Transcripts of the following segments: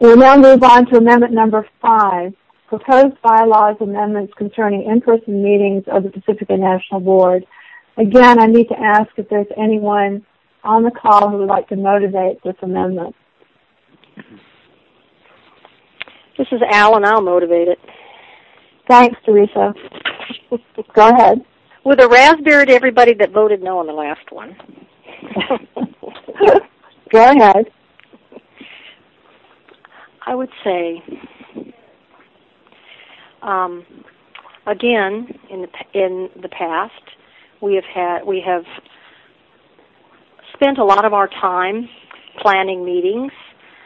We'll now move on to amendment number 5, proposed bylaws amendments concerning in-person meetings of the Pacifica National Board. Again, I need to ask if there's anyone on the call who would like to motivate this amendment. This is Al, and I'll motivate it. Thanks, Teresa. Go ahead. With a raspberry to everybody that voted no on the last one. Go ahead. I would say, again, in the past, we have spent a lot of our time planning meetings,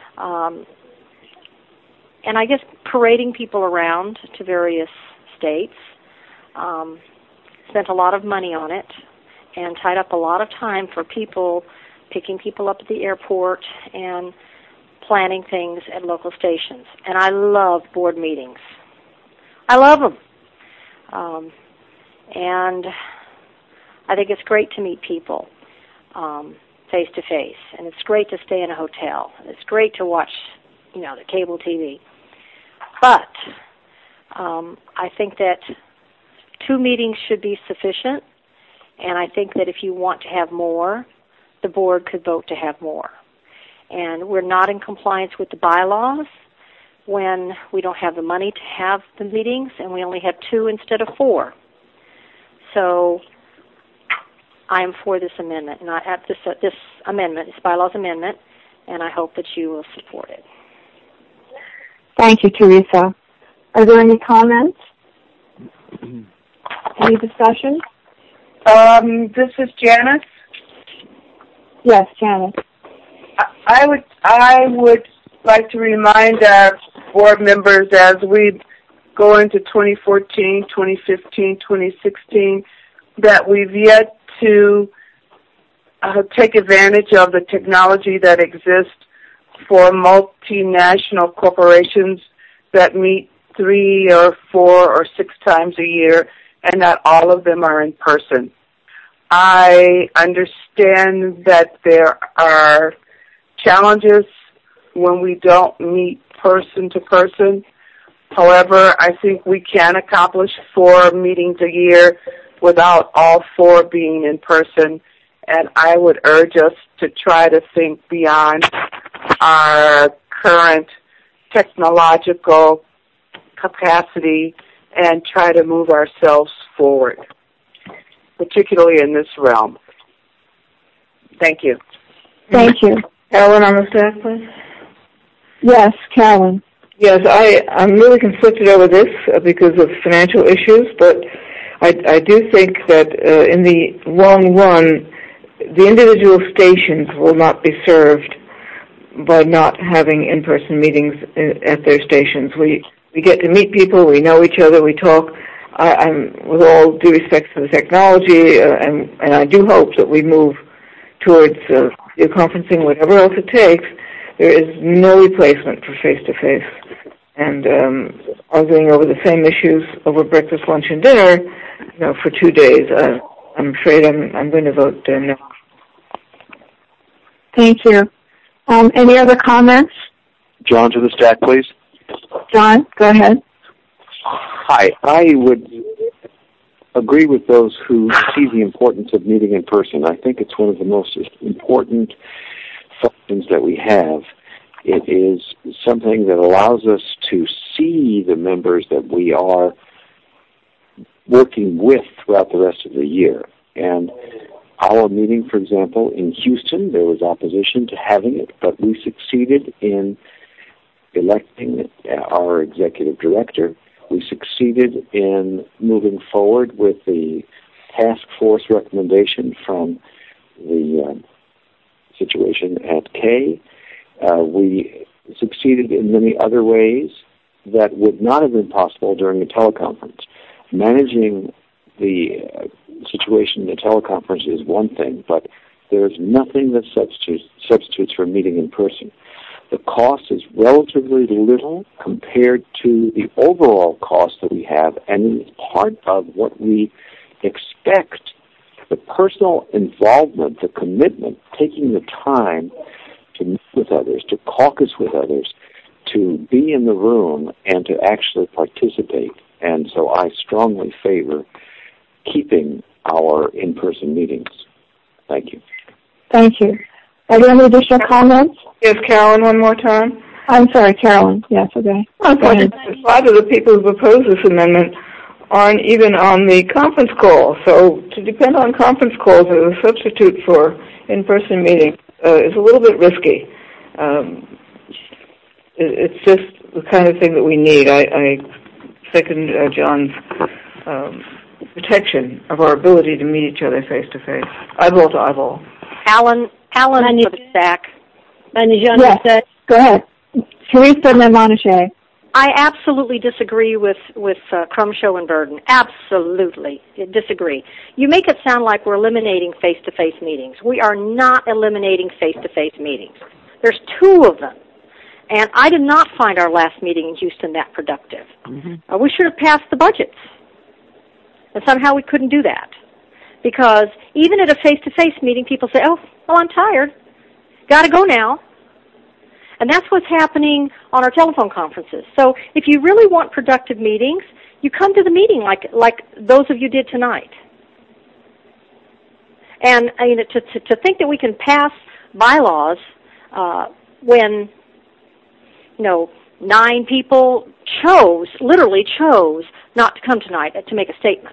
and I guess parading people around to various states. Spent a lot of money on it, and tied up a lot of time for people, picking people up at the airport and planning things at local stations. And I love board meetings. I love them. And I think it's great to meet people face to face. And it's great to stay in a hotel. It's great to watch, the cable TV. But I think that 2 meetings should be sufficient. And I think that if you want to have more, the board could vote to have more. And we're not in compliance with the bylaws when we don't have the money to have the meetings, and we only have 2 instead of 4. So I am for this amendment, and I have this amendment, this bylaws amendment, and I hope that you will support it. Thank you, Teresa. Are there any comments? Any discussion? This is Janice. Yes, Janice. I would like to remind our board members as we go into 2014, 2015, 2016, that we've yet to take advantage of the technology that exists for multinational corporations that meet 3 or 4 or 6 times a year, and not all of them are in person. I understand that there are challenges when we don't meet person to person. However, I think we can accomplish 4 meetings a year without all 4 being in person. And I would urge us to try to think beyond our current technological capacity and try to move ourselves forward, particularly in this realm. Thank you. Thank you. Carolyn on the staff, please. Yes, Carolyn. Yes, I'm really conflicted over this because of financial issues, but I do think that in the long run, the individual stations will not be served by not having in-person meetings at their stations. We get to meet people, we know each other, we talk. I'm with all due respect for the technology, and I do hope that we move towards video conferencing, whatever else it takes. There is no replacement for face-to-face. And arguing over the same issues over breakfast, lunch, and dinner, for 2 days, I'm afraid I'm going to vote no. Thank you. Any other comments? John to the stack, please. John, go ahead. Hi. I would agree with those who see the importance of meeting in person. I think it's one of the most important functions that we have. It is something that allows us to see the members that we are working with throughout the rest of the year. And our meeting, for example, in Houston, there was opposition to having it, but we succeeded in electing our executive director. We succeeded in moving forward with the task force recommendation from the situation at K. We succeeded in many other ways that would not have been possible during a teleconference. Managing the situation in a teleconference is one thing, but there's nothing that substitutes for meeting in person. The cost is relatively little compared to the overall cost that we have, and it's part of what we expect. The personal involvement, the commitment, taking the time to meet with others, to caucus with others, to be in the room and to actually participate. And so I strongly favor keeping our in-person meetings. Thank you. Thank you. Are there any additional comments? Yes, Carolyn, one more time. I'm sorry, Carolyn. Yes, okay. Unfortunately, a lot of the people who oppose this amendment aren't even on the conference call. So to depend on conference calls as a substitute for in-person meetings is a little bit risky. It's just the kind of thing that we need. I second John's protection of our ability to meet each other face-to-face, eyeball to eyeball. Alan for the stack. Yes, go ahead. Teresa Nemonishe. I absolutely disagree with Crumshow and Burden. Absolutely disagree. You make it sound like we're eliminating face-to-face meetings. We are not eliminating face-to-face meetings. There's 2 of them. And I did not find our last meeting in Houston that productive. Mm-hmm. We should have passed the budgets. And somehow we couldn't do that. Because even at a face-to-face meeting, people say, oh, I'm tired. Got to go now. And that's what's happening on our telephone conferences. So if you really want productive meetings, you come to the meeting like those of you did tonight. And to think that we can pass bylaws when 9 people literally chose not to come tonight to make a statement.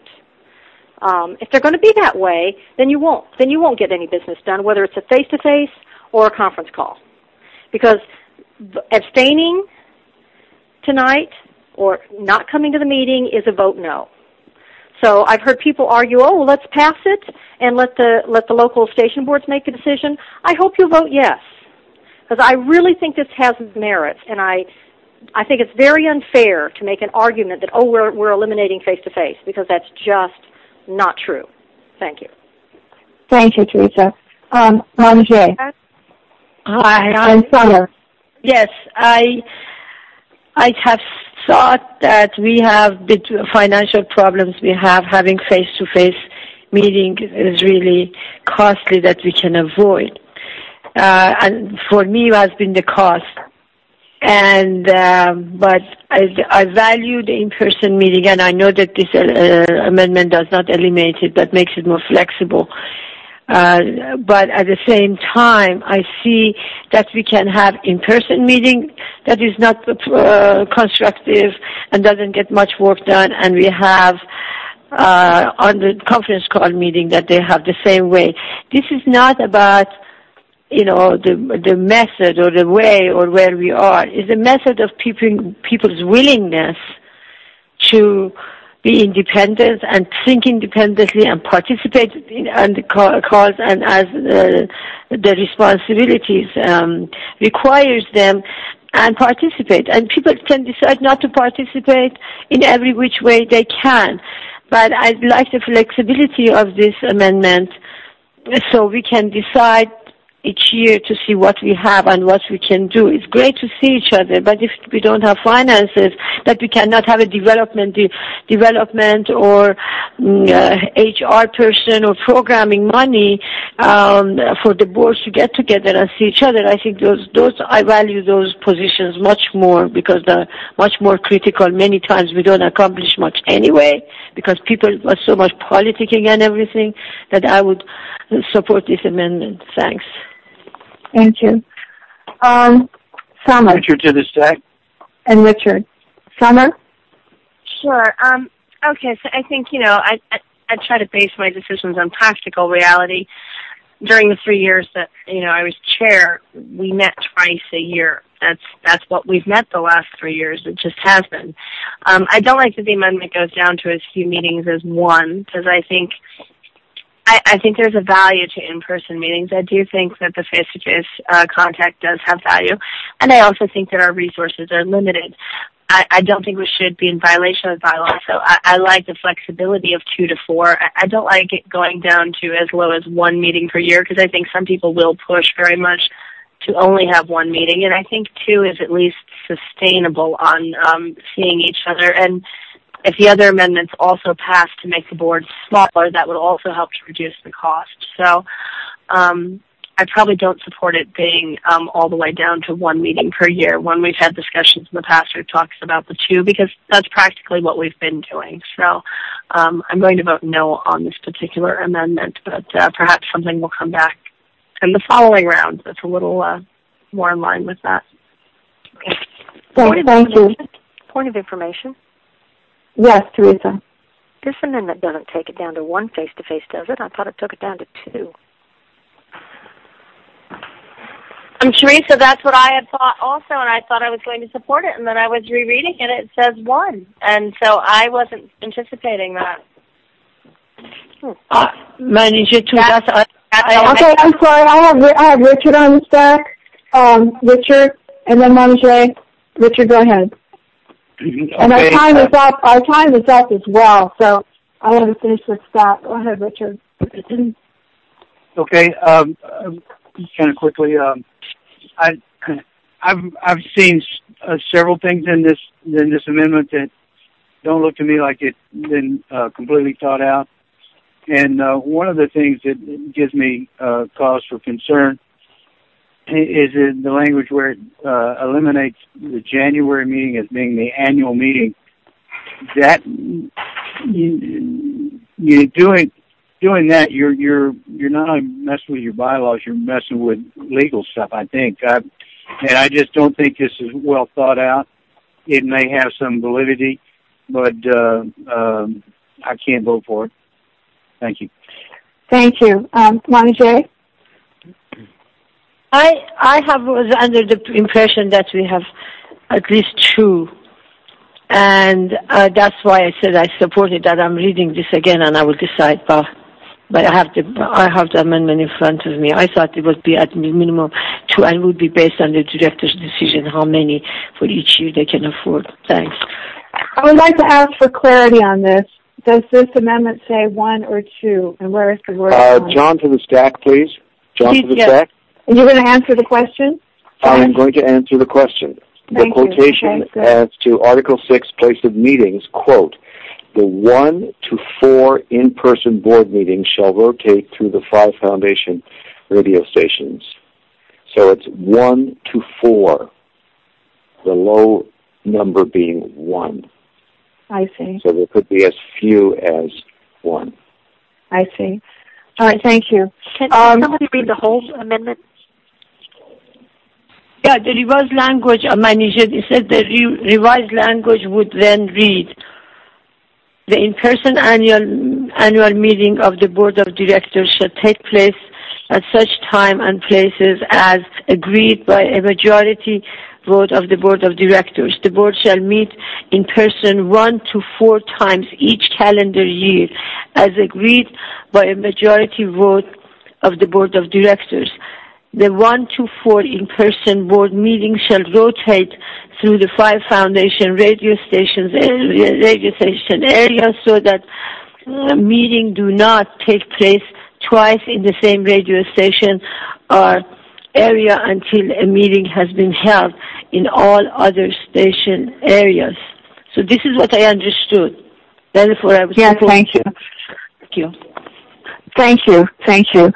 If they're going to be that way, then you won't get any business done, whether it's a face-to-face or a conference call. Because abstaining tonight or not coming to the meeting is a vote no. So I've heard people argue, well, let's pass it and let the local station boards make a decision. I hope you'll vote yes, because I really think this has merits, and I think it's very unfair to make an argument that, we're eliminating face-to-face, because that's just not true. Thank you. Thank you, Teresa. Monica. Hi. And Summer. Yes, I have thought that we have the financial problems we have. Having face-to-face meeting is really costly that we can avoid. And for me, it has been the cost. And but I value the in-person meeting, and I know that this amendment does not eliminate it, but makes it more flexible. But at the same time, I see that we can have in-person meeting that is not constructive and doesn't get much work done, and we have on the conference call meeting that they have the same way. This is not about the method or the way or where we are. It's a method of people's willingness to be independent and think independently and participate in the cause, and as the responsibilities requires them, and participate. And people can decide not to participate in every which way they can. But I'd like the flexibility of this amendment so we can decide each year to see what we have and what we can do. It's great to see each other, but if we don't have finances, that we cannot have a development or HR person or programming money for the boards to get together and see each other. I think those I value those positions much more, because they're much more critical. Many times we don't accomplish much anyway because people are so much politicking and everything, that I would support this amendment. Thanks. Thank you. Summer. Richard to the stack. And Richard. Summer? Sure. Okay, so I think, I try to base my decisions on practical reality. During the 3 years that, I was chair, we met twice a year. That's what we've met the last 3 years. It just has been. I don't like that the amendment goes down to as few meetings as one, because I think there's a value to in-person meetings. I do think that the face-to-face contact does have value, and I also think that our resources are limited. I don't think we should be in violation of the bylaw, so I like the flexibility of 2 to 4. I don't like it going down to as low as 1 meeting per year, because I think some people will push very much to only have 1 meeting, and I think 2 is at least sustainable on seeing each other. And if the other amendments also pass to make the board smaller, that would also help to reduce the cost. So I probably don't support it being all the way down to one meeting per year. When we've had discussions in the past, we've talked about the two, because that's practically what we've been doing. So I'm going to vote no on this particular amendment, but perhaps something will come back in the following round that's a little more in line with that. Okay. Thank you. Point of information. Yes, Teresa. This amendment doesn't take it down to one face-to-face, does it? I thought it took it down to two. Teresa, that's what I had thought also, and I thought I was going to support it, and then I was rereading it. It says one, and so I wasn't anticipating that. Manager, too. Okay, I'm sorry. I have Richard on the stack. Richard, and then Manager. Richard, go ahead. Okay. And our time is up. Our time is up as well, so I want to finish with Scott. Go ahead, Richard. Okay. Kind of quickly. I've seen several things in this amendment that don't look to me like it's been completely thought out. And one of the things that gives me cause for concern is in the language where it eliminates the January meeting as being the annual meeting. That you doing that, you're not only messing with your bylaws, you're messing with legal stuff, I think. And I just don't think this is well thought out. It may have some validity, but I can't vote for it. Thank you. Thank you. Monica? I was under the impression that we have at least two. And that's why I said I supported that. I'm reading this again, and I will decide. But I have the amendment in front of me. I thought it would be at minimum two, and would be based on the director's decision how many for each year they can afford. Thanks. I would like to ask for clarity on this. Does this amendment say one or two, and where is the word? John to the stack, please. John to the stack. And you're going to answer the question? I am going to answer the question. The quotation as to Article 6, place of meetings, quote, the 1 to 4 in-person board meetings shall rotate through the 5 foundation radio stations. So it's 1 to 4, the low number being 1. I see. So there could be as few as 1. I see. All right, thank you. Can somebody read the whole amendment? Yeah, the revised language, Manager, it said the revised language would then read, the in-person annual meeting of the Board of Directors shall take place at such time and places as agreed by a majority vote of the Board of Directors. The Board shall meet in person 1 to 4 times each calendar year as agreed by a majority vote of the Board of Directors. The 1 to 4 in-person board meetings shall rotate through the 5 foundation radio station areas so that meetings do not take place twice in the same radio station or area until a meeting has been held in all other station areas. So this is what I understood. Therefore, I was thank you. Thank you. Thank you. Thank you.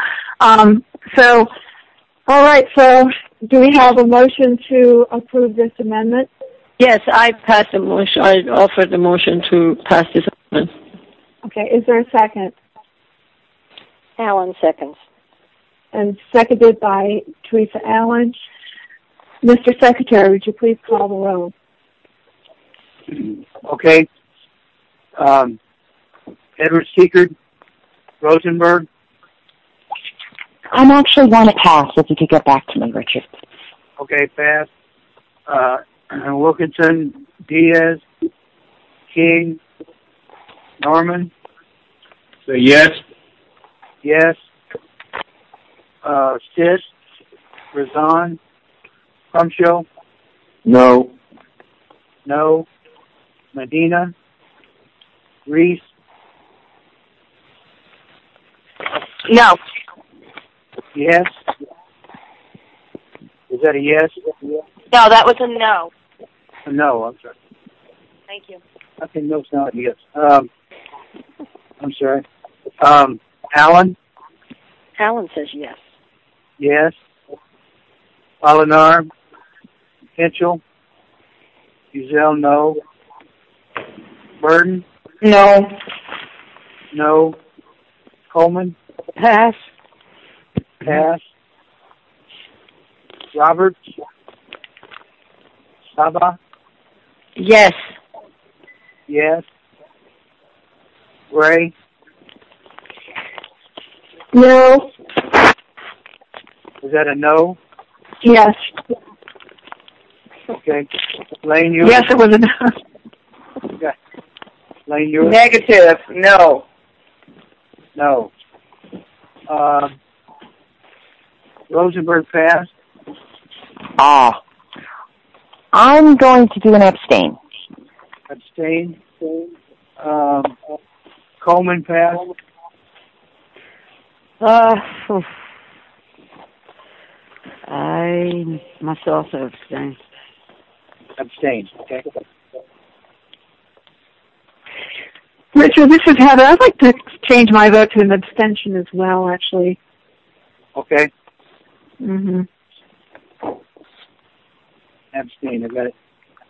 All right, so do we have a motion to approve this amendment? Yes, I passed the motion. I offered the motion to pass this amendment. Okay, is there a second? Allen seconds. And seconded by Teresa Allen. Mr. Secretary, would you please call the roll? Okay. Edward Seekard, Rosenberg. I'm actually going to pass, if you could get back to me, Richard. Okay, pass. Wilkinson, Diaz, King, Norman. Say yes. Yes. Stitt, Razan, Crumshaw. No. No. Medina, Reese. No. Yes. Is that a yes? No, that was a no. No, I'm sorry. Thank you. I think no's not a yes. I'm sorry. Allen? Allen says yes. Yes. Olinar, Mitchell, Uzell, no. Burden? No. No. Coleman? Pass. Pass. Roberts? Saba? Yes. Yes. Ray? No. Is that a no? Yes. Okay. Lane, you? Yes, it was a no. Okay. Lane, you? Negative. No. No. Rosenberg passed. I'm going to do an abstain. Abstain. Coleman passed. I must also abstain. Abstain. Okay. Richard, this is Heather. I'd like to change my vote to an abstention as well, actually. Okay. Mm-hmm. Abstain. I got it.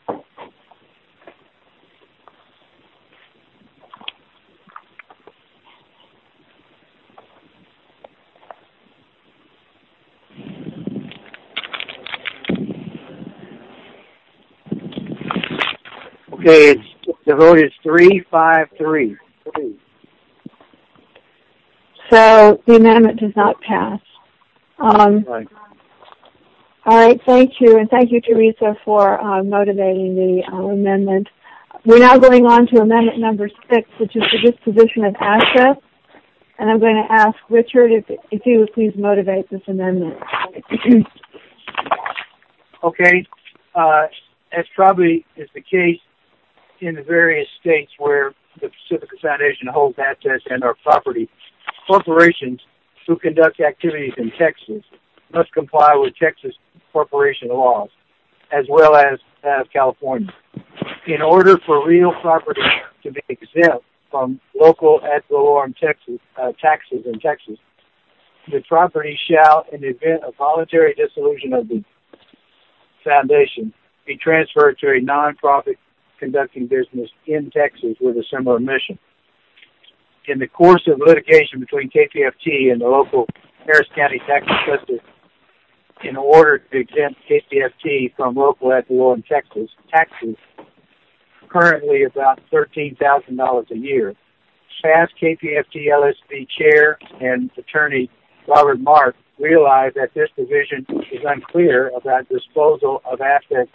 Okay, the vote is 3-5-3. So the amendment does not pass. Right. All right, thank you, and thank you, Teresa, for motivating the amendment. We're now going on to amendment number 6, which is the disposition of assets, and I'm going to ask Richard if you would please motivate this amendment. Okay, as probably is the case in the various states where the Pacifica Foundation holds assets and or property, corporations who conduct activities in Texas must comply with Texas corporation laws, as well as that of California. In order for real property to be exempt from local ad valorem taxes in Texas, the property shall, in the event of voluntary dissolution of the foundation, be transferred to a nonprofit conducting business in Texas with a similar mission. In the course of litigation between KPFT and the local Harris County tax assessor, in order to exempt KPFT from local ad valorem taxes, currently about $13,000 a year, past KPFT LSB chair and attorney Robert Mark realized that this division is unclear about disposal of assets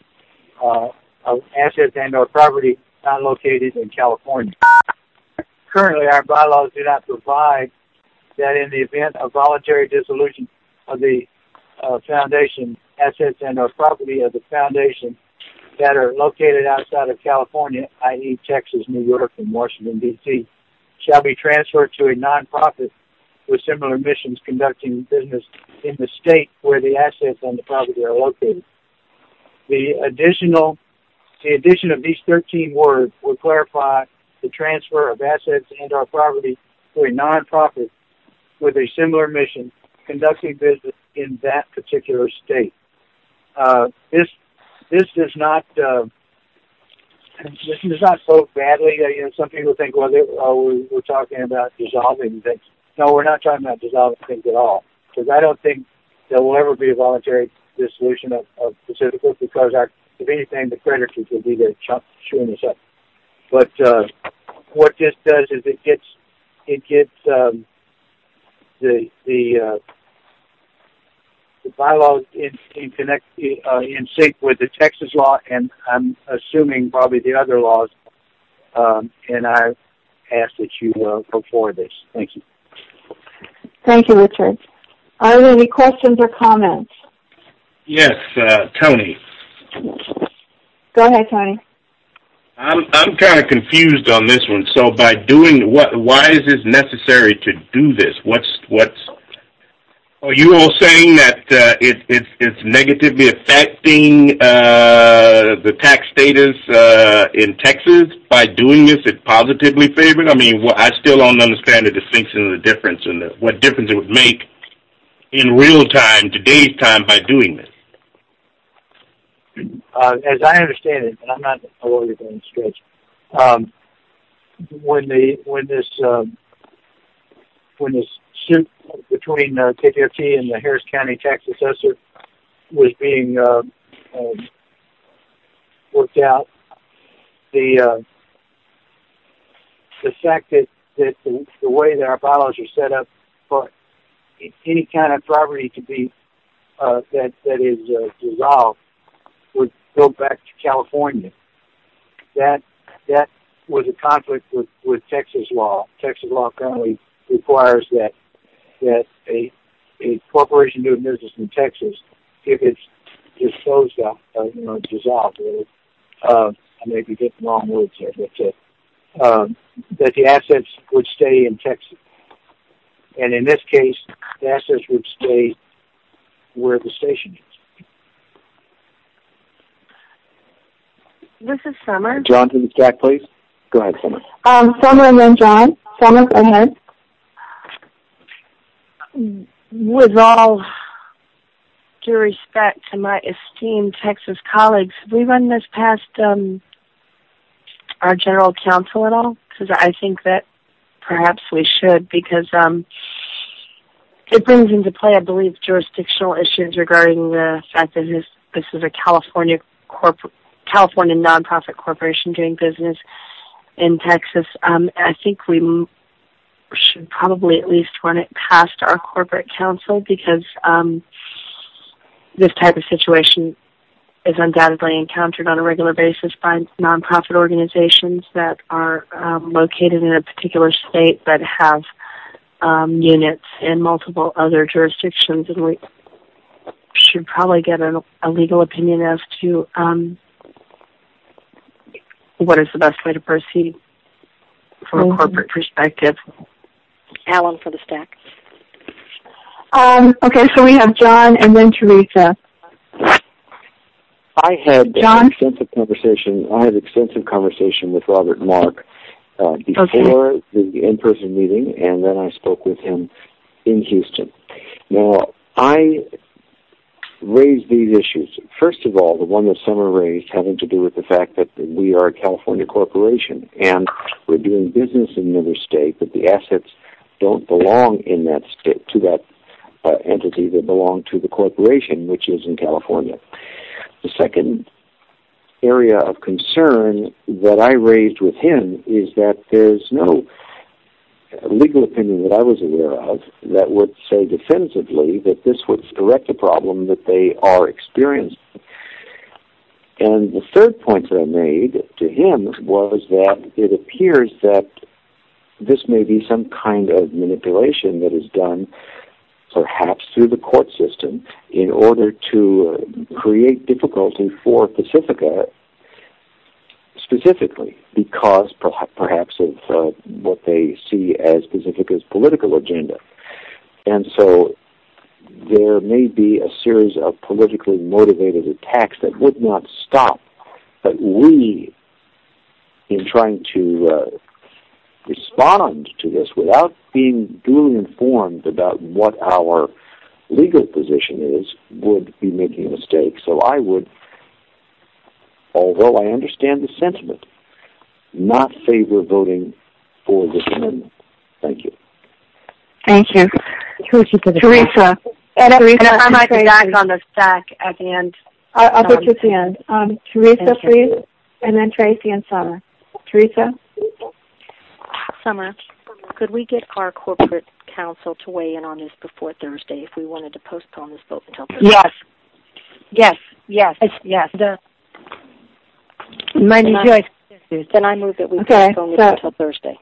and or property not located in California. Currently, our bylaws do not provide that in the event of voluntary dissolution of the foundation, assets and or property of the foundation that are located outside of California, i.e. Texas, New York, and Washington, D.C., shall be transferred to a nonprofit with similar missions conducting business in the state where the assets and the property are located. The addition of these 13 words will clarify the transfer of assets and our property to a nonprofit with a similar mission conducting business in that particular state. This does not vote badly. Some people think, well, we're talking about dissolving things. No, we're not talking about dissolving things at all, because I don't think there will ever be a voluntary dissolution of Pacifica, because if anything, the creditors will be there chewing us up. But what this does is it gets the bylaws in sync with the Texas law, and I'm assuming probably the other laws. And I ask that you vote for this. Thank you. Thank you, Richard. Are there any questions or comments? Yes, Tony. Go ahead, Tony. I'm kind of confused on this one. So by doing why is this necessary to do this? Are you all saying that it's negatively affecting the tax status in Texas by doing this? It positively favored? I mean, I still don't understand the distinction and the difference and what difference it would make in real time, today's time, by doing this? As I understand it, and I'm not a lawyer by any stretch, when this suit between KPFT and the Harris County tax assessor was being worked out, the fact that the way that our bylaws are set up for any kind of property to be that is dissolved would go back to California. That was a conflict with Texas law. Texas law currently requires that a corporation doing business in Texas, if it's disposed of, dissolved, I may be getting the wrong words here, but that the assets would stay in Texas. And in this case, the assets would stay where the station is. This is Summer. John to the stack, please. Go ahead, Summer. Summer and then John. Summer, go ahead. With all due respect to my esteemed Texas colleagues, have we run this past our general counsel at all? Because I think that perhaps we should, because it brings into play, I believe, jurisdictional issues regarding the fact that this is a California nonprofit corporation doing business in Texas. I think we should probably at least run it past our corporate counsel, because this type of situation is undoubtedly encountered on a regular basis by nonprofit organizations that are located in a particular state but have units in multiple other jurisdictions, and we should probably get a legal opinion as to what is the best way to proceed from a corporate perspective. Alan for the stack. Okay, so we have John and then Teresa. I had extensive conversation with Robert Mark before the in-person meeting, and then I spoke with him in Houston. Now, I raised these issues. First of all, the one that Summer raised having to do with the fact that we are a California corporation and we're doing business in another state, but the assets don't belong in that state to that entity. They belong to the corporation, which is in California. The second area of concern that I raised with him is that there's no legal opinion that I was aware of that would say definitively that this would correct the problem that they are experiencing. And the third point that I made to him was that it appears that this may be some kind of manipulation that is done perhaps through the court system in order to create difficulty for Pacifica specifically because perhaps of what they see as Pacifica's political agenda. And so there may be a series of politically motivated attacks that would not stop. But we, in trying to respond to this without being duly informed about what our legal position is, would be making a mistake. So I would, although I understand the sentiment, not favor voting for this amendment. Thank you. Thank you. Teresa. And I might be back on the stack at the end. I'll put you at the end. Teresa, please, and then Tracy and Summer. Teresa? Summer, could we get our corporate counsel to weigh in on this before Thursday if we wanted to postpone this vote until Thursday? Yes. Then I move that we postpone this until Thursday.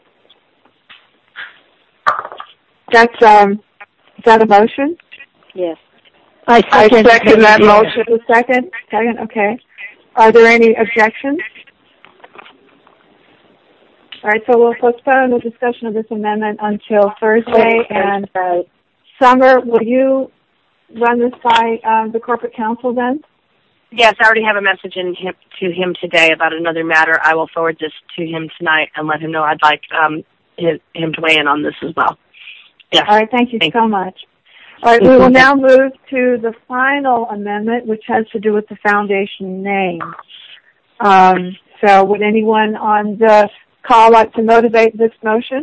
That's is that a motion? Yes. I second that motion. Second, okay. Are there any objections? All right, so we'll postpone the discussion of this amendment until Thursday. And Summer, will you run this by the corporate counsel then? Yes, I already have a message to him today about another matter. I will forward this to him tonight and let him know I'd like him to weigh in on this as well. Yes. All right, thank you so much. All right, we will now move to the final amendment, which has to do with the foundation name. So would anyone on the call like to motivate this motion?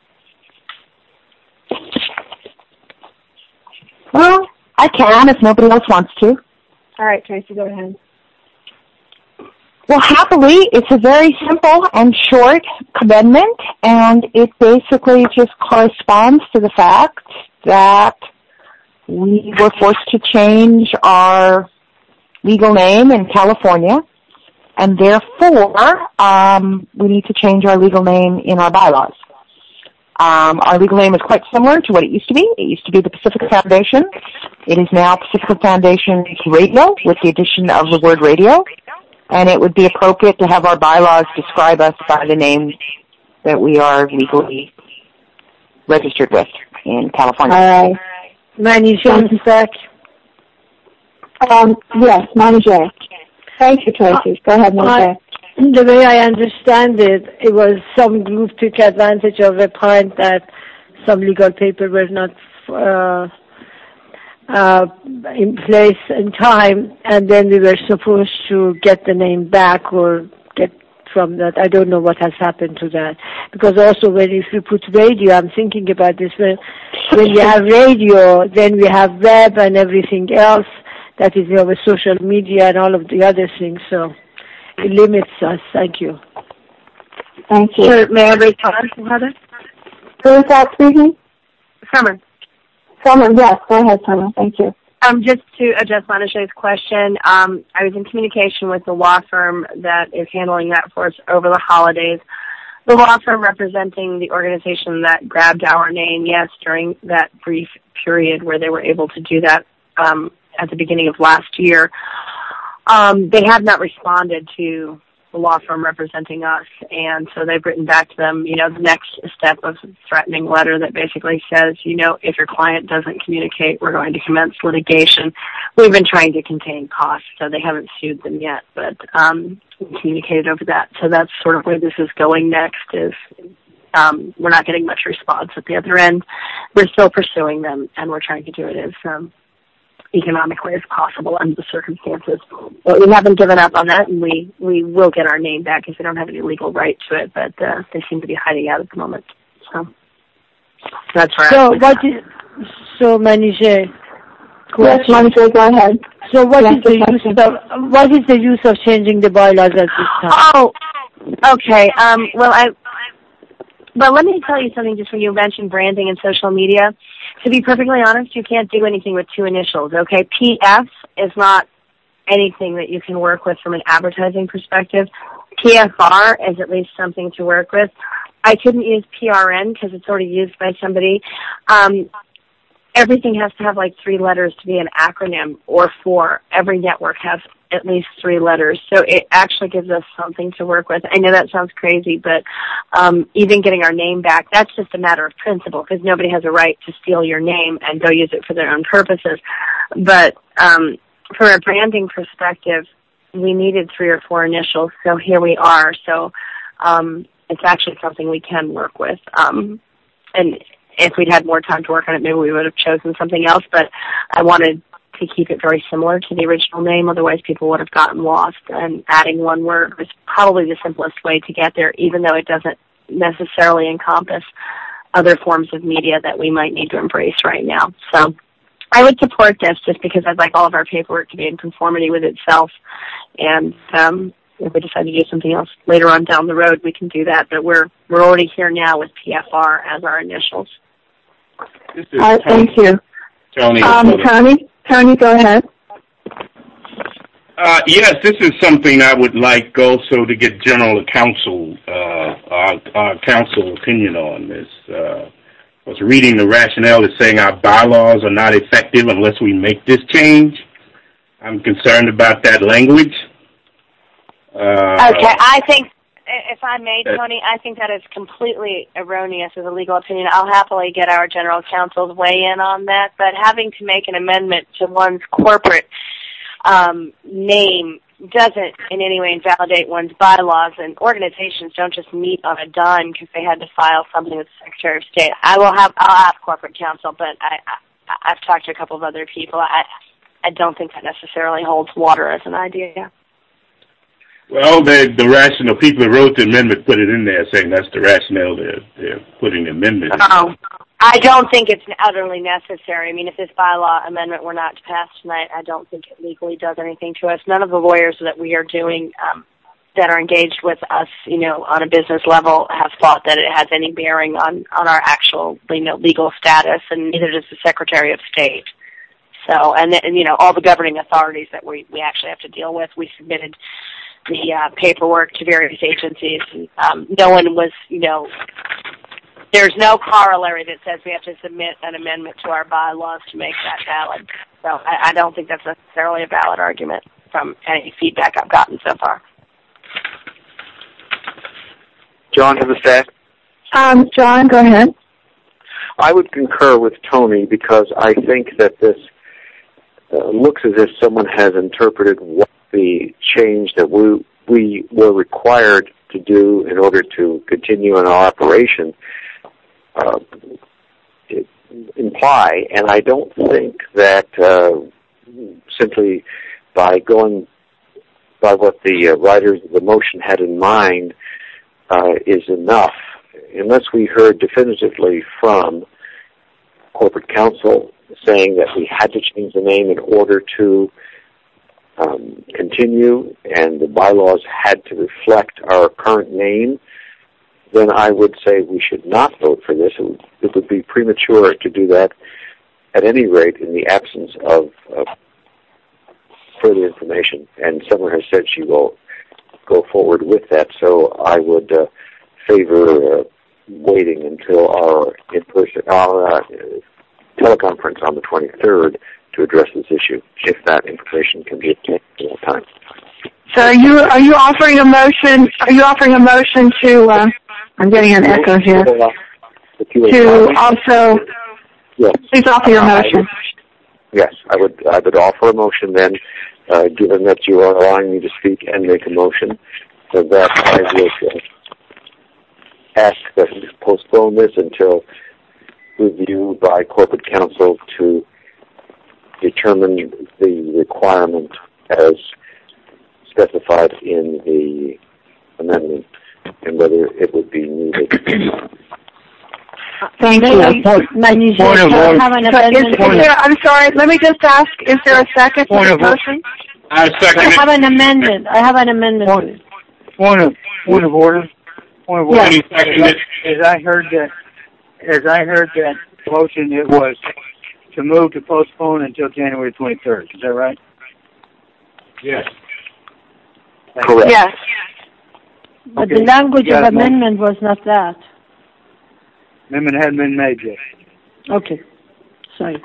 Well, I can if nobody else wants to. All right, Tracy, go ahead. Well, happily, it's a very simple and short amendment, and it basically just corresponds to the fact that we were forced to change our legal name in California, and therefore we need to change our legal name in our bylaws. Our legal name is quite similar to what it used to be. It used to be the Pacifica Foundation. It is now Pacifica Foundation Radio with the addition of the word radio. And it would be appropriate to have our bylaws describe us by the name that we are legally registered with in California. All right. Manijay back. Yes, Manijay. Thank you, Tracy. Go ahead, Manijay. The way I understand it, it was some group took advantage of the point that some legal paper were not in place in time, and then we were supposed to get the name back or get from that. I don't know what has happened to that. Because also when if you put radio, I'm thinking about this, when you have radio, then we have web and everything else that is over social media and all of the other things, so it limits us. Thank you. Thank you. Sure, may I respond, Heather? Who is that speaking? Summer. Summer, yes. Go ahead, Summer. Thank you. Just to address Manijay's question, I was in communication with the law firm that is handling that for us over the holidays. The law firm representing the organization that grabbed our name, yes, during that brief period where they were able to do that at the beginning of last year. They have not responded to the law firm representing us, and so they've written back to them, the next step of threatening letter that basically says, if your client doesn't communicate, we're going to commence litigation. We've been trying to contain costs, so they haven't sued them yet, but we communicated over that. So that's sort of where this is going next is we're not getting much response at the other end. We're still pursuing them, and we're trying to do it as economically as possible under the circumstances. But we haven't given up on that, and we will get our name back if we don't have any legal right to it, but they seem to be hiding out at the moment. So that's where So Manijay. Yes, Manijay, go ahead. So what is the use of changing the bylaws at this time? Oh, okay. Well, let me tell you something just when you mentioned branding and social media. To be perfectly honest, you can't do anything with two initials, okay? PF is not anything that you can work with from an advertising perspective. PFR is at least something to work with. I couldn't use PRN because it's already used by somebody. Everything has to have like 3 letters to be an acronym, or 4. Every network has at least 3 letters. So it actually gives us something to work with. I know that sounds crazy, but even getting our name back, that's just a matter of principle because nobody has a right to steal your name and go use it for their own purposes. But from a branding perspective, we needed 3 or 4 initials, so here we are. So it's actually something we can work with. And if we'd had more time to work on it, maybe we would have chosen something else, but I wanted to keep it very similar to the original name, otherwise people would have gotten lost, and adding one word was probably the simplest way to get there, even though it doesn't necessarily encompass other forms of media that we might need to embrace right now. So I would support this just because I'd like all of our paperwork to be in conformity with itself, and if we decide to do something else later on down the road, we can do that, but we're already here now with PFR as our initials. Thank you. Tony. Tony, go ahead. Yes, this is something I would like also to get general counsel, our counsel opinion on this. I was reading the rationale that's saying our bylaws are not effective unless we make this change. I'm concerned about that language. Okay, I think, if I may, Tony, I think that is completely erroneous as a legal opinion. I'll happily get our general counsel's weigh in on that, but having to make an amendment to one's corporate name doesn't in any way invalidate one's bylaws, and organizations don't just meet on a dime because they had to file something with the Secretary of State. I'll have corporate counsel, but I've talked to a couple of other people. I don't think that necessarily holds water as an idea. Well, the rationale, people who wrote the amendment put it in there saying that's the rationale they're putting the amendment in. I don't think it's utterly necessary. I mean, if this bylaw amendment were not to pass tonight, I don't think it legally does anything to us. None of the lawyers that we are doing that are engaged with us, on a business level have thought that it has any bearing on our actual, legal status, and neither does the Secretary of State. So, and all the governing authorities that we actually have to deal with, we submitted the paperwork to various agencies. No one was, there's no corollary that says we have to submit an amendment to our bylaws to make that valid. So I don't think that's necessarily a valid argument from any feedback I've gotten so far. John has a say. John, go ahead. I would concur with Tony because I think that this looks as if someone has interpreted what the change that we were required to do in order to continue in our operation imply, and I don't think that simply by going by what the writers of the motion had in mind is enough, unless we heard definitively from corporate counsel saying that we had to change the name in order to continue and the bylaws had to reflect our current name, then I would say we should not vote for this. It would be premature to do that at any rate in the absence of further information. And someone has said she will go forward with that, so I would favor waiting until our teleconference on the 23rd to address this issue, if that information can be obtained at that time. So are you offering a motion? Are you offering a motion to? I'm getting an echo here. To also. Yes. Please offer your motion. Yes, I would offer a motion then, given that you are allowing me to speak and make a motion, so that I would ask that we postpone this until review by corporate counsel to determine the requirement as specified in the amendment and whether it would be needed. Thank you. I'm sorry, let me just ask, is there a second for the motion? I second it. I have an amendment. Point of order. Yes. As I heard that motion, it was to move to postpone until January 23rd. Is that right? Yes. Correct. Yes. But the language of amendment was not that. Amendment hadn't been made yet. Okay. Sorry.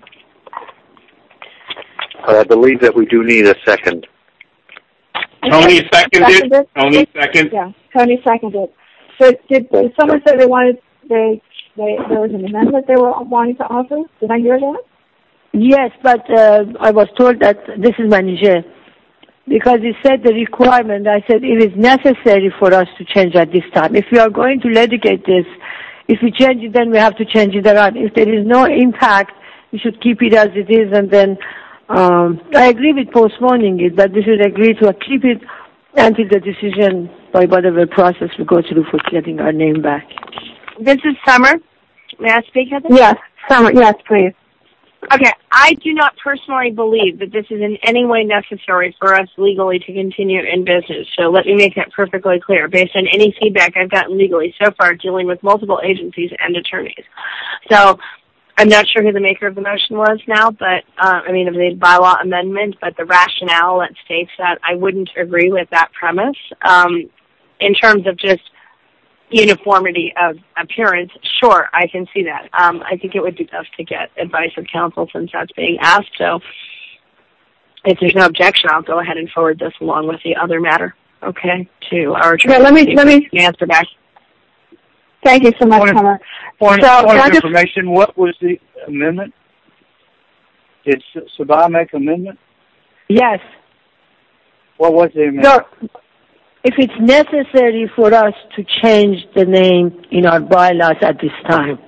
I believe that we do need a second. Tony seconded. Tony seconded. Yeah, Tony seconded. So did someone say there was an amendment they were wanting to offer? Did I hear that? Yes, but I was told that this is Maniger. Because he said the requirement, I said it is necessary for us to change at this time. If we are going to litigate this, if we change it, then we have to change it around. If there is no impact, we should keep it as it is, and then I agree with postponing it, but we should agree to keep it until the decision by whatever process we go through for getting our name back. This is Summer. May I speak, Heather? Yes, Summer. Yes, please. Okay, I do not personally believe that this is in any way necessary for us legally to continue in business. So let me make that perfectly clear, based on any feedback I've gotten legally so far dealing with multiple agencies and attorneys. So I'm not sure who the maker of the motion was now, but of the bylaw amendment, but the rationale that states that, I wouldn't agree with that premise. In terms of just uniformity of appearance, sure, I can see that. I think it would be best to get advice of counsel since that's being asked. So if there's no objection, I'll go ahead and forward this along with the other matter, okay, to our attorney. Yeah, let me answer back. Thank you so much, Summer. Point of information, what was the amendment? Did Sabah make an amendment? Yes. What was the amendment? No. If it's necessary for us to change the name in our bylaws at this time,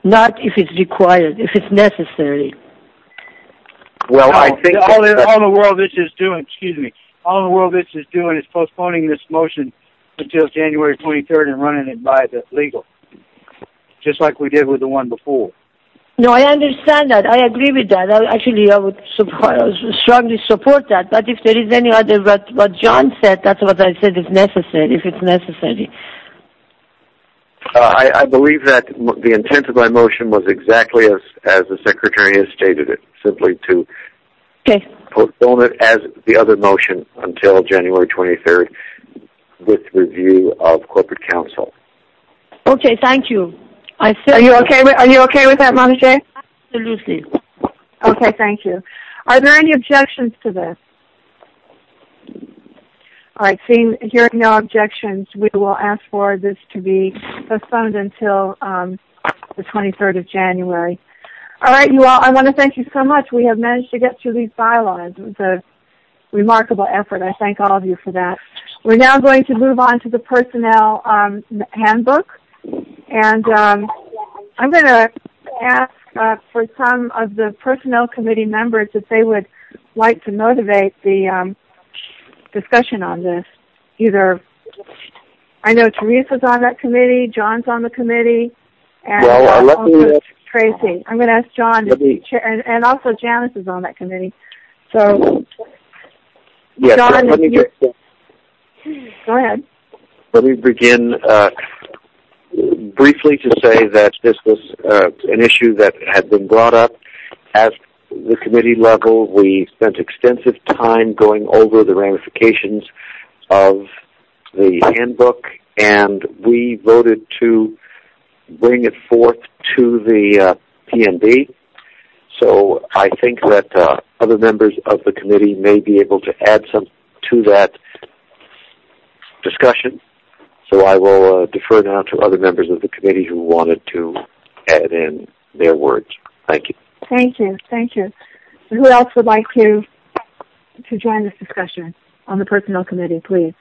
not if it's required, if it's necessary. Well, I think all the world this is doing, all the world this is doing is postponing this motion until January 23rd and running it by the legal, just like we did with the one before. No, I understand that. I agree with that. I would strongly support that. But if there is any other, what John said, that's what I said is necessary, if it's necessary. I believe that the intent of my motion was exactly as the Secretary has stated it, simply to postpone it as the other motion until January 23rd with review of corporate counsel. Okay, thank you. Are you okay with that, Monica? Absolutely. Okay, thank you. Are there any objections to this? All right, hearing no objections, we will ask for this to be postponed until the 23rd of January. All right, you all, I want to thank you so much. We have managed to get through these bylaws. It was a remarkable effort. I thank all of you for that. We're now going to move on to the personnel handbook. And I'm going to ask for some of the Personnel Committee members if they would like to motivate the discussion on this. Either, I know Teresa's on that committee, John's on the committee, and also Tracy. I'm going to ask John to chair, and also Janice is on that committee. So, yes, John, go ahead. Let me begin briefly to say that this was an issue that had been brought up at the committee level. We spent extensive time going over the ramifications of the handbook, and we voted to bring it forth to the PNB. So I think that other members of the committee may be able to add some to that discussion. So I will defer now to other members of the committee who wanted to add in their words. Thank you. Thank you. Thank you. Who else would like to join this discussion on the Personnel Committee, please?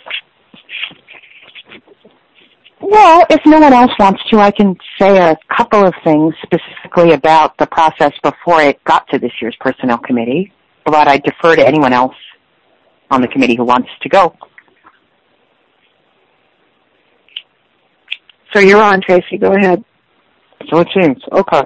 Well, if no one else wants to, I can say a couple of things specifically about the process before it got to this year's Personnel Committee, but I defer to anyone else on the committee who wants to go. So you're on, Tracy. Go ahead. So it seems. Okay.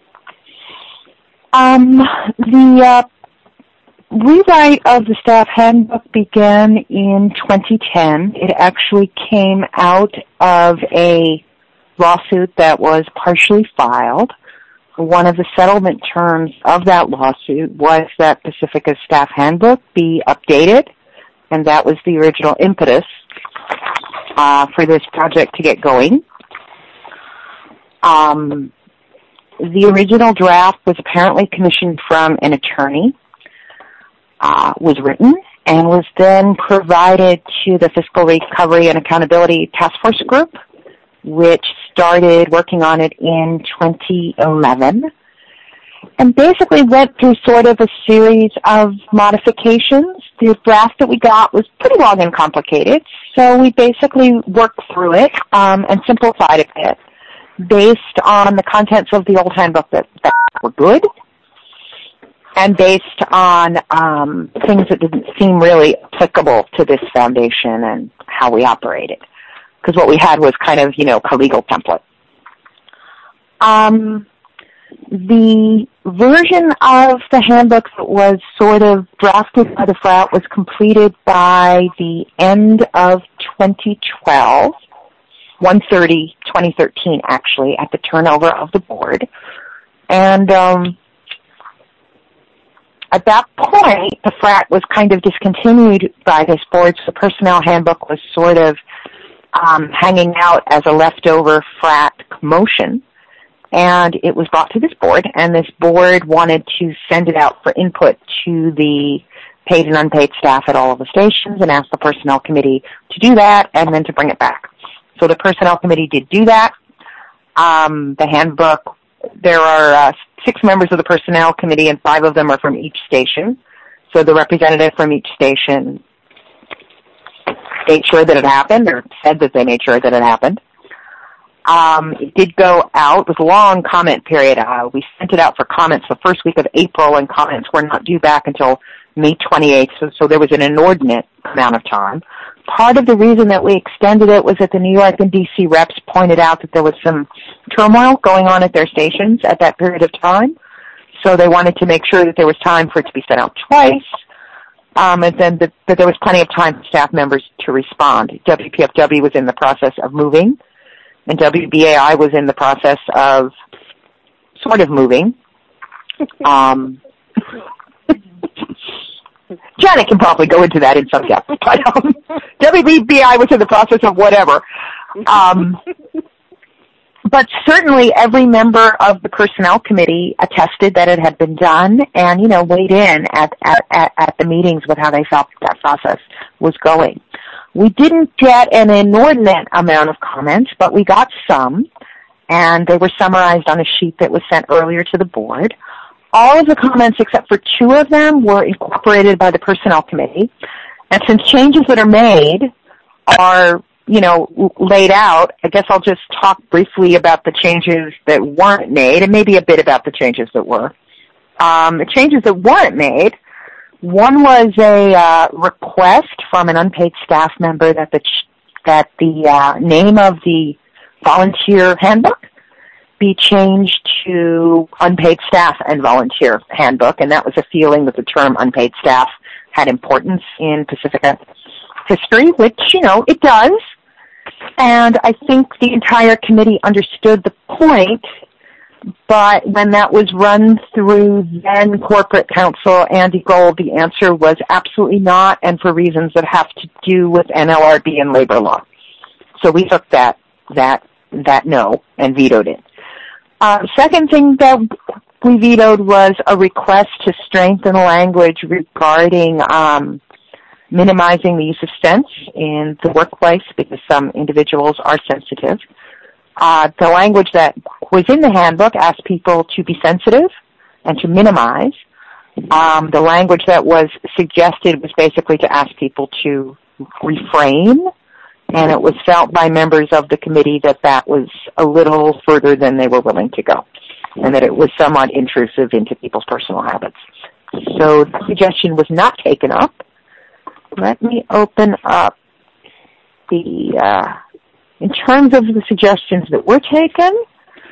The rewrite of the staff handbook began in 2010. It actually came out of a lawsuit that was partially filed. One of the settlement terms of that lawsuit was that Pacifica's staff handbook be updated, and that was the original impetus for this project to get going. The original draft was apparently commissioned from an attorney, was written, and was then provided to the Fiscal Recovery and Accountability Task Force Group, which started working on it in 2011, and basically went through sort of a series of modifications. The draft that we got was pretty long and complicated, so we basically worked through it and simplified it a bit, based on the contents of the old handbook that were good, and based on things that didn't seem really applicable to this foundation and how we operated. Because what we had was kind of, a legal template. The version of the handbook that was sort of drafted by the FRAT was completed by the end of 2012. 1/30/2013, actually, at the turnover of the board. And at that point, the FRAT was kind of discontinued by this board, so the personnel handbook was sort of hanging out as a leftover FRAT motion. And it was brought to this board, and this board wanted to send it out for input to the paid and unpaid staff at all of the stations and asked the Personnel Committee to do that and then to bring it back. So the Personnel Committee did do that. The handbook, there are 6 members of the Personnel Committee, and 5 of them are from each station. So the representative from each station made sure that it happened, or said that they made sure that it happened. It did go out. It was a long comment period. We sent it out for comments the first week of April, and comments were not due back until May 28th, so there was an inordinate amount of time. Part of the reason that we extended it was that the New York and D.C. reps pointed out that there was some turmoil going on at their stations at that period of time, so they wanted to make sure that there was time for it to be sent out twice, and then that there was plenty of time for staff members to respond. WPFW was in the process of moving, and WBAI was in the process of sort of moving. Janet can probably go into that in some depth, but WBAI was in the process of whatever. But certainly every member of the personnel committee attested that it had been done and, weighed in at the meetings with how they felt that process was going. We didn't get an inordinate amount of comments, but we got some, and they were summarized on a sheet that was sent earlier to the board. All of the comments except for 2 of them were incorporated by the personnel committee. And since changes that are made are, laid out, I guess I'll just talk briefly about the changes that weren't made and maybe a bit about the changes that were. The changes that weren't made, one was a request from an unpaid staff member that the name of the volunteer handbook be changed to unpaid staff and volunteer handbook, and that was a feeling that the term unpaid staff had importance in Pacifica history, which, it does. And I think the entire committee understood the point, but when that was run through then corporate counsel Andy Gold, the answer was absolutely not, and for reasons that have to do with NLRB and labor law. So we took that no and vetoed it. Second thing that we vetoed was a request to strengthen language regarding minimizing the use of sense in the workplace because some individuals are sensitive. The language that was in the handbook asked people to be sensitive and to minimize. The language that was suggested was basically to ask people to refrain, and it was felt by members of the committee that was a little further than they were willing to go, and that it was somewhat intrusive into people's personal habits. So the suggestion was not taken up. Let me open up in terms of the suggestions that were taken,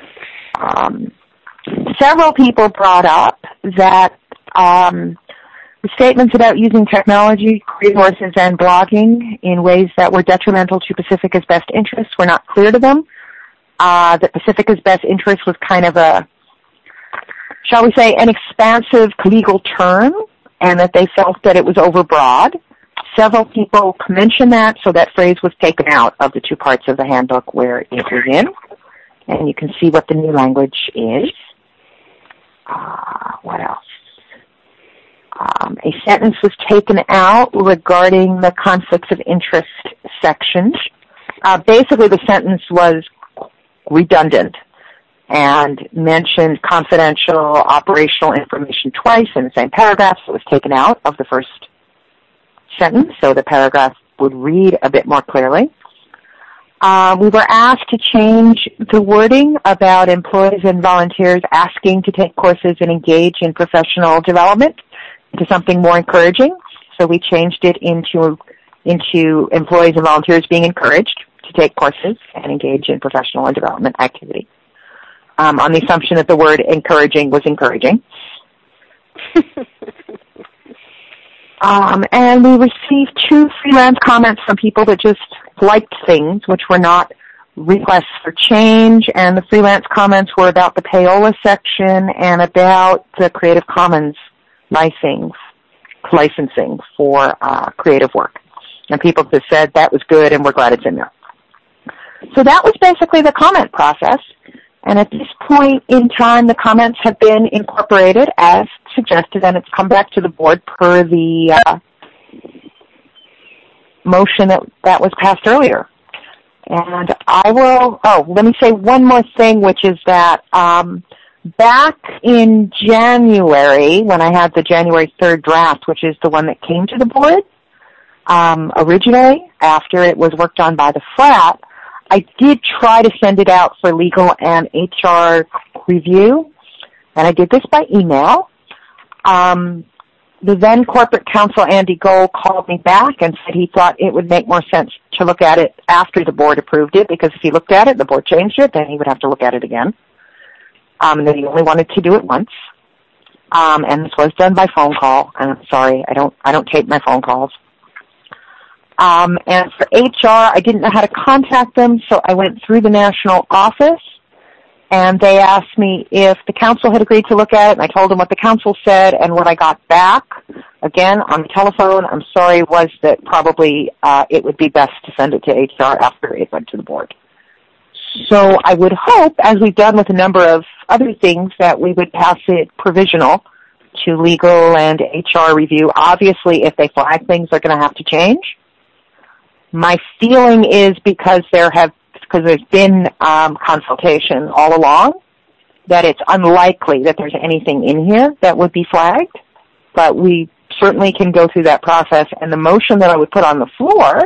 several people brought up that the statements about using technology, resources, and blogging in ways that were detrimental to Pacifica's best interests were not clear to them. That Pacifica's best interest was kind of shall we say, an expansive legal term, and that they felt that it was overbroad. Several people mentioned that, so that phrase was taken out of the 2 parts of the handbook where it was in. And you can see what the new language is. What else? A sentence was taken out regarding the conflicts of interest sections. Basically, the sentence was redundant and mentioned confidential operational information twice in the same paragraph, so it was taken out of the first sentence, so the paragraph would read a bit more clearly. We were asked to change the wording about employees and volunteers asking to take courses and engage in professional development to something more encouraging. So we changed it into employees and volunteers being encouraged to take courses and engage in professional and development activity, on the assumption that the word encouraging was encouraging. And we received 2 freelance comments from people that just liked things, which were not requests for change, and the freelance comments were about the payola section and about the Creative Commons licensing for creative work. And people just said that was good and we're glad it's in there. So that was basically the comment process. And at this point in time, the comments have been incorporated as suggested, and it's come back to the board per the motion that was passed earlier. And let me say one more thing, which is that back in January, when I had the January 3rd draft, which is the one that came to the board originally after it was worked on by the FRAT, I did try to send it out for legal and HR review, and I did this by email. The then corporate counsel, Andy Gold, called me back and said he thought it would make more sense to look at it after the board approved it, because if he looked at it, the board changed it, then he would have to look at it again. And that he only wanted to do it once. And this was done by phone call. And I'm sorry, I don't tape my phone calls. And for HR, I didn't know how to contact them, so I went through the national office, and they asked me if the council had agreed to look at it, and I told them what the council said, and what I got back, again, on the telephone, I'm sorry, was that probably it would be best to send it to HR after it went to the board. So I would hope, as we've done with a number of other things, that we would pass it provisional to legal and HR review. Obviously, if they flag things, they're going to have to change. My feeling is because there's been consultation all along, that it's unlikely that there's anything in here that would be flagged, but we certainly can go through that process. And the motion that I would put on the floor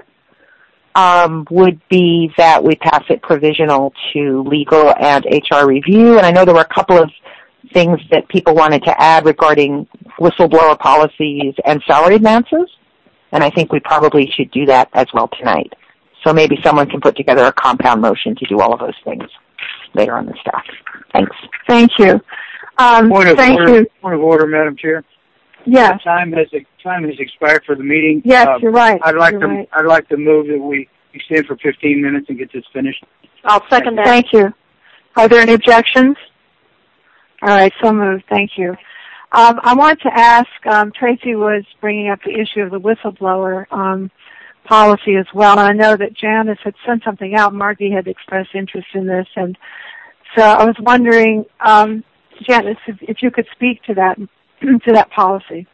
would be that we pass it provisional to legal and HR review. And I know there were a couple of things that people wanted to add regarding whistleblower policies and salary advances, and I think we probably should do that as well tonight. So maybe someone can put together a compound motion to do all of those things later on the staff. Thanks. Thank you. Point of order, Madam Chair. Yes. Time has expired for the meeting. Yes, you're right. I'd like to move that we extend for 15 minutes and get this finished. I'll second that. Thank you. Are there any objections? All right, so moved. Thank you. I want to ask, Tracy was bringing up the issue of the whistleblower policy as well, and I know that Janice had sent something out. Margie had expressed interest in this, and so I was wondering, Janice, if you could speak to that policy.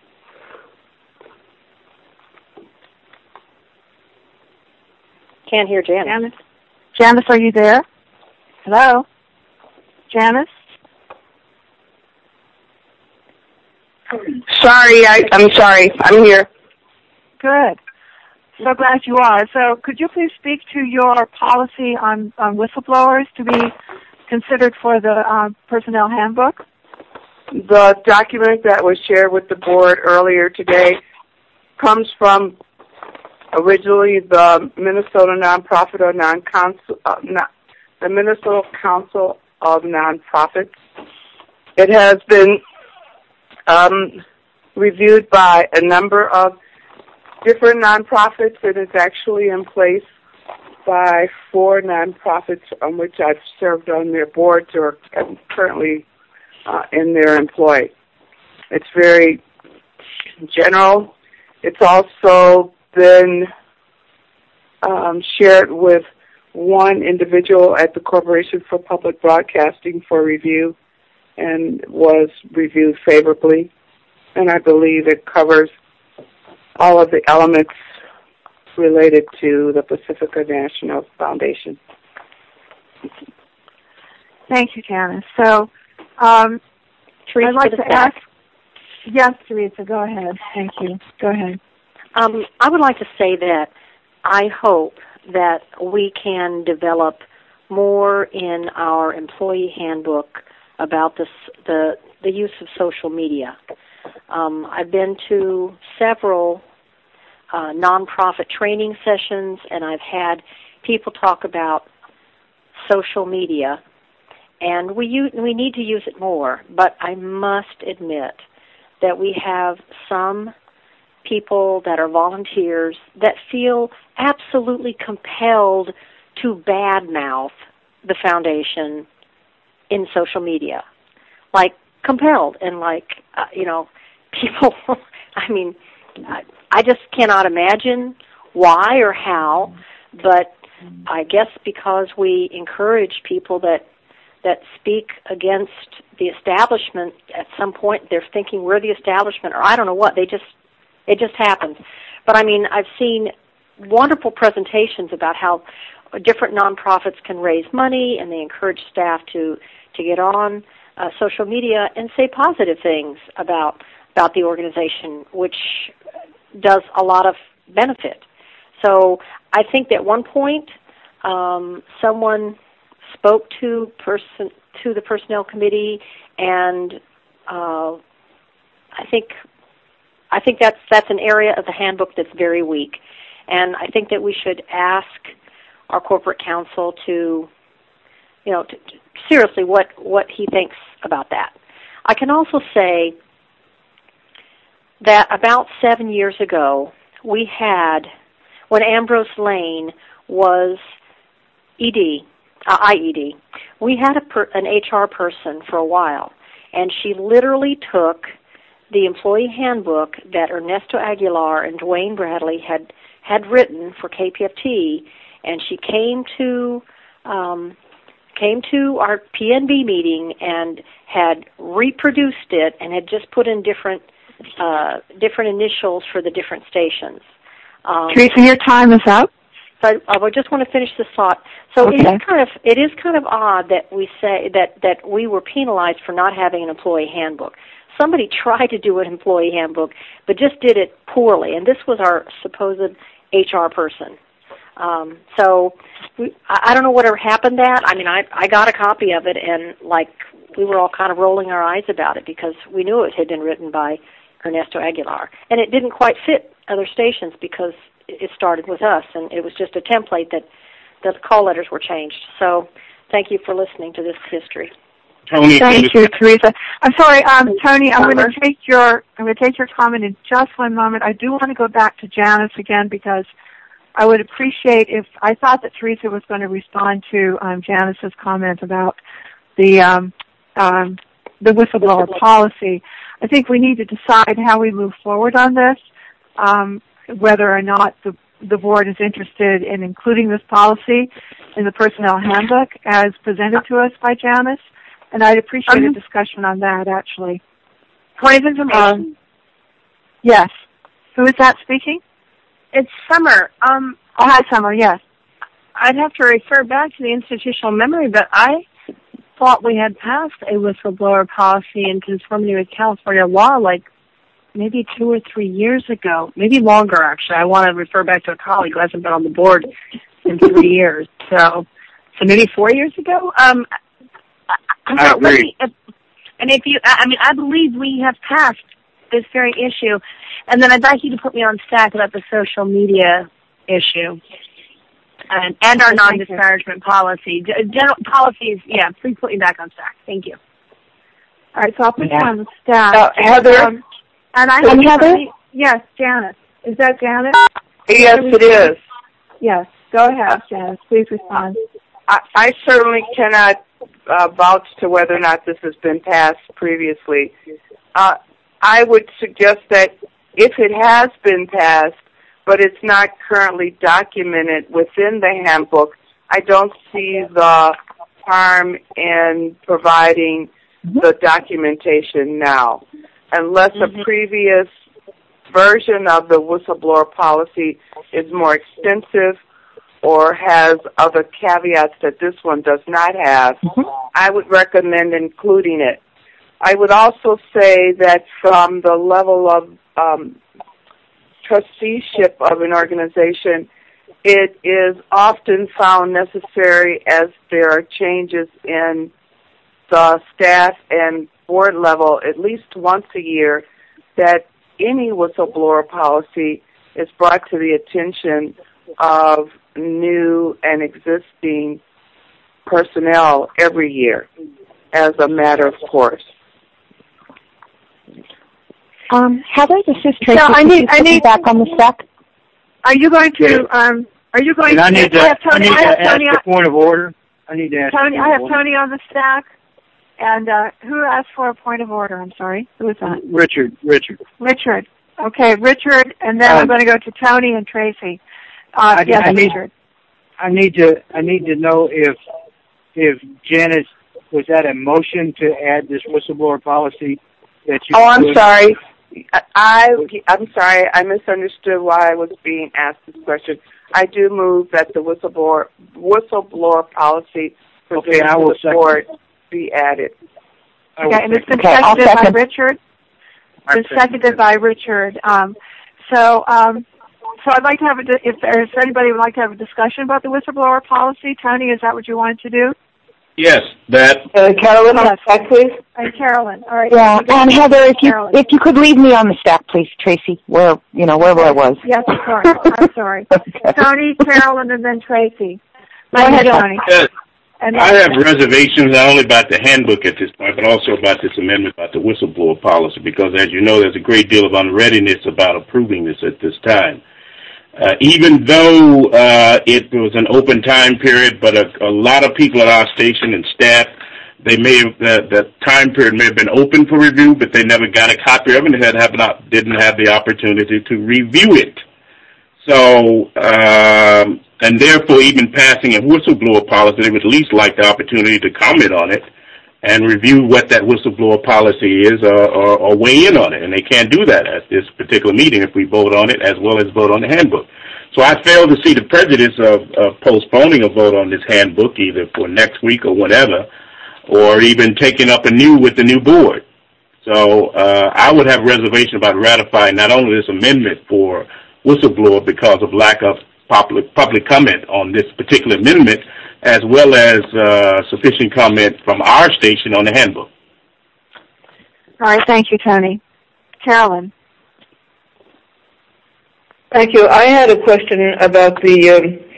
Can't hear Janice. Janice, are you there? Hello? Janice? Sorry, I'm sorry. I'm here. Good. So glad you are. So could you please speak to your policy on whistleblowers to be considered for the personnel handbook? The document that was shared with the board earlier today comes from originally the Minnesota Nonprofit or the Minnesota Council of Nonprofits. It has been reviewed by a number of different nonprofits, and it's actually in place by 4 nonprofits on which I've served on their boards or am currently in their employ. It's very general. It's also been shared with one individual at the Corporation for Public Broadcasting for review and was reviewed favorably. And I believe it covers all of the elements related to the Pacifica National Foundation. Thank you, Janice. So I'd like to ask. Yes, Teresa, go ahead. Thank you. Go ahead. I would like to say that I hope that we can develop more in our employee handbook about the use of social media. I've been to several nonprofit training sessions, and I've had people talk about social media, and we need to use it more. But I must admit that we have some people that are volunteers that feel absolutely compelled to badmouth the foundation in social media, like compelled, and people. I mean, I just cannot imagine why or how, but I guess because we encourage people that speak against the establishment, at some point they're thinking we're the establishment, or I don't know what. It just happens. But I mean, I've seen wonderful presentations about how different nonprofits can raise money, and they encourage staff to get on social media and say positive things about the organization, which does a lot of benefit. So I think that at one point someone spoke to the personnel committee, and I think that's an area of the handbook that's very weak, and I think that we should ask our corporate counsel to seriously what he thinks about that. I can also say that about 7 years ago, we had, when Ambrose Lane was IED, we had an HR person for a while, and she literally took the employee handbook that Ernesto Aguilar and Dwayne Bradley had written for KPFT, and she came to our PNB meeting and had reproduced it and had just put in different initials for the different stations. Teresa, your time is up. So I just want to finish this thought. So okay. It is kind of odd that we say that we were penalized for not having an employee handbook. Somebody tried to do an employee handbook, but just did it poorly, and this was our supposed HR person. So I don't know whatever happened to that. I mean, I got a copy of it, and we were all kind of rolling our eyes about it because we knew it had been written by Ernesto Aguilar, and it didn't quite fit other stations because it started with us, and it was just a template that the call letters were changed. So thank you for listening to this history. Tony, thank you, Teresa. I'm sorry, Tony. I'm going to take your comment in just one moment. I do want to go back to Janice again because I would appreciate if I thought that Teresa was going to respond to Janice's comment about the whistleblower policy. I think we need to decide how we move forward on this, whether or not the board is interested in including this policy in the personnel handbook as presented to us by Janice. And I'd appreciate a discussion on that, actually. Point of information? Yes. Who is that speaking? It's Summer. Hi, Summer, yes. I'd have to refer back to the institutional memory, but I thought we had passed a whistleblower policy in conformity with California law maybe 2 or 3 years ago, maybe longer, actually. I want to refer back to a colleague who hasn't been on the board in 3 years. So maybe 4 years ago? I agree. I believe we have passed this very issue. And then I'd like you to put me on stack about the social media issue and our non-disparagement policy. General policies, please put me back on stack. Thank you. All right, so I'll put you on the stack. Heather? Heather? Yes, Janice. Is that Janice? Yes, it is. Yes. Go ahead, Janice. Please respond. I certainly cannot vouch to whether or not this has been passed previously. I would suggest that if it has been passed, but it's not currently documented within the handbook, I don't see the harm in providing the documentation now. Unless a previous version of the whistleblower policy is more extensive or has other caveats that this one does not have, I would recommend including it. I would also say that from the level of trusteeship of an organization, it is often found necessary as there are changes in the staff and board level at least once a year that any whistleblower policy is brought to the attention of new and existing personnel every year as a matter of course. Heather, this is Tracy. So I need back on the stack. Are you going to? I need to ask a point of order. I need to ask. Tony, I have Tony on the stack, and who asked for a point of order? I'm sorry, who was that? Richard. Richard. Okay, Richard, and then I'm going to go to Tony and Tracy. Richard. I need to know if Janice, was that a motion to add this whistleblower policy that you? Oh, I'm sorry. I'm sorry. I misunderstood why I was being asked this question. I do move that the whistleblower policy for the board be added. Okay, and it's been seconded by Richard. It's seconded by Richard. So So I'd like to have if there's anybody who would like to have a discussion about the whistleblower policy. Tony, is that what you wanted to do? Yes, that. Carolyn, on the stack, please. And Carolyn, all right. Yeah, and Heather, if you could leave me on the stack, please, Tracy, wherever I was. Yes, sorry. I'm sorry. Okay. Tony, Carolyn, and then Tracy. Go ahead, Tony. Yes. I have reservations not only about the handbook at this point, but also about this amendment about the whistleblower policy, because as you know, there's a great deal of unreadiness about approving this at this time. Even though it was an open time period, but a lot of people at our station and staff, they may have the time period may have been open for review, but they never got a copy of it and didn't have the opportunity to review it. So, and therefore, even passing a whistleblower policy, they would at least like the opportunity to comment on it and review what that whistleblower policy is or weigh in on it. And they can't do that at this particular meeting if we vote on it as well as vote on the handbook. So I fail to see the prejudice of postponing a vote on this handbook either for next week or whatever, or even taking up anew with the new board. So I would have reservation about ratifying not only this amendment for whistleblower because of lack of public comment on this particular amendment, as well as sufficient comment from our station on the handbook. All right, thank you, Tony. Carolyn. Thank you. I had a question about the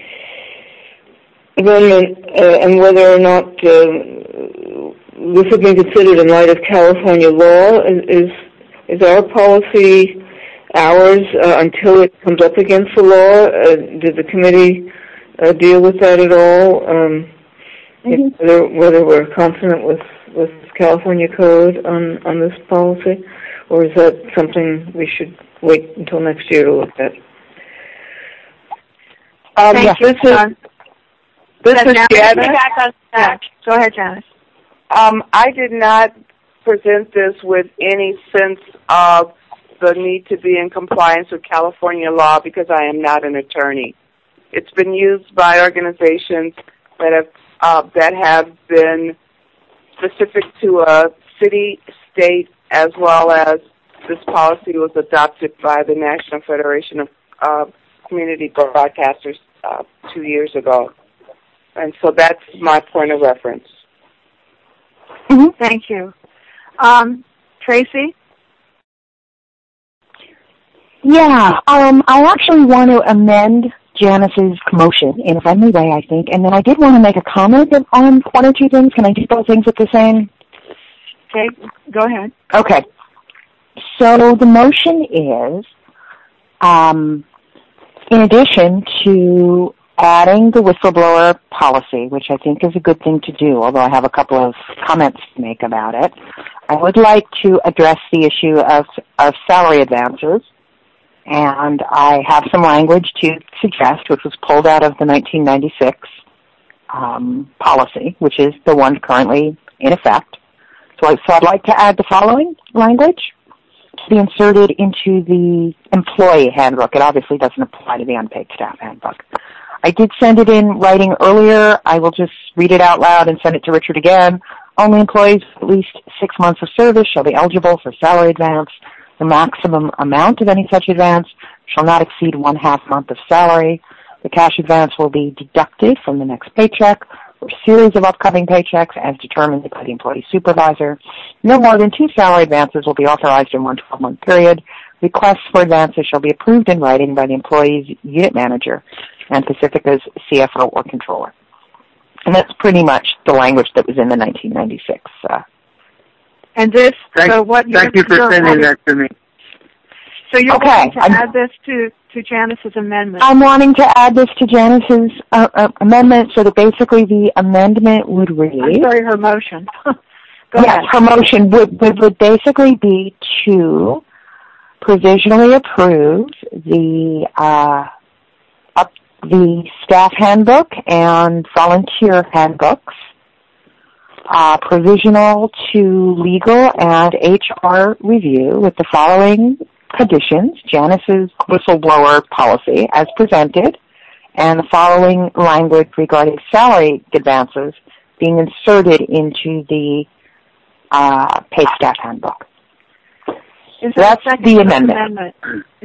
amendment and whether or not this has been considered in light of California law. Is our policy ours until it comes up against the law? Did the committee deal with that at all? Whether we're confident with California code on this policy, or is that something we should wait until next year to look at? This is Janice. Go ahead, Janice. I did not present this with any sense of the need to be in compliance with California law because I am not an attorney. It's been used by organizations that have been specific to a city, state, as well as this policy was adopted by the National Federation of Community Broadcasters 2 years ago. And so that's my point of reference. Mm-hmm. Thank you. Tracy? Yeah, I actually want to amend Janice's motion in a friendly way, I think, and then I did want to make a comment on one or two things. Can I do both things at the same? Okay, go ahead. Okay. So the motion is, in addition to adding the whistleblower policy, which I think is a good thing to do, although I have a couple of comments to make about it, I would like to address the issue of salary advances. And I have some language to suggest, which was pulled out of the 1996 policy, which is the one currently in effect. So I'd like to add the following language to be inserted into the employee handbook. It obviously doesn't apply to the unpaid staff handbook. I did send it in writing earlier. I will just read it out loud and send it to Richard again. Only employees with at least 6 months of service shall be eligible for salary advance. The maximum amount of any such advance shall not exceed 1/2 month of salary. The cash advance will be deducted from the next paycheck or series of upcoming paychecks as determined by the employee supervisor. No more than 2 salary advances will be authorized in one 12-month period. Requests for advances shall be approved in writing by the employee's unit manager and Pacifica's CFO or controller. And that's pretty much the language that was in the 1996 And this, thank you for sending that to me. So you're going to add this to Janice's amendment? I'm wanting to add this to Janice's amendment so that basically the amendment would read... I'm sorry, her motion. Yes, her motion would basically be to provisionally approve the staff handbook and volunteer handbooks, provisional to legal and HR review with the following additions: Janice's whistleblower policy as presented, and the following language regarding salary advances being inserted into the paid staff handbook. That's the amendment.